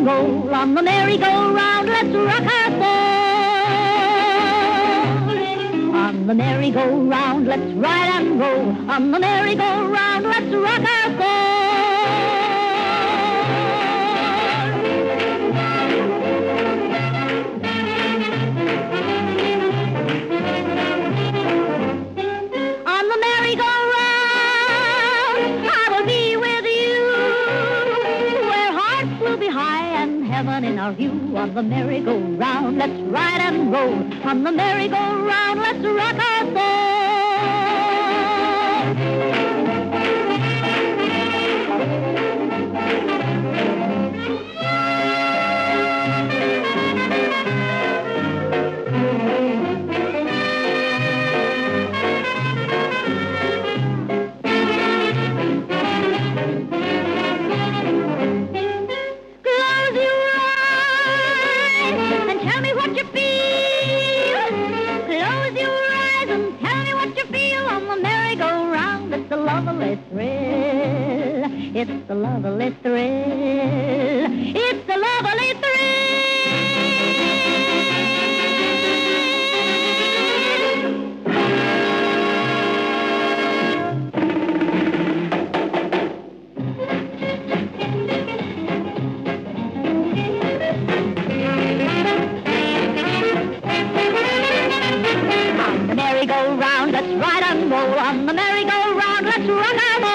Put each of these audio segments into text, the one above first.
and roll on the merry-go-round. Let's rock our boat. On the merry-go-round, let's ride and roll. On the merry-go-round, let's rock our boat. On the merry-go-round, I will be with you, where hearts will be high and heaven in our view. On the merry-go-round, let's ride and roll. On the merry-go-round, let's rock our boat. It's the lovely thrill. It's the lovely thrill. On the merry-go-round, let's ride and roll. On the merry-go-round, let's rock our boat.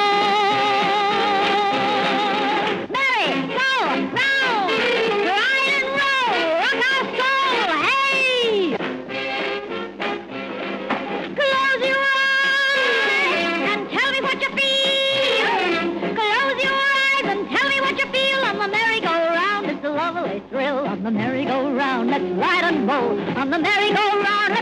Thrill on the merry-go-round, let's ride and roll on the merry-go-round.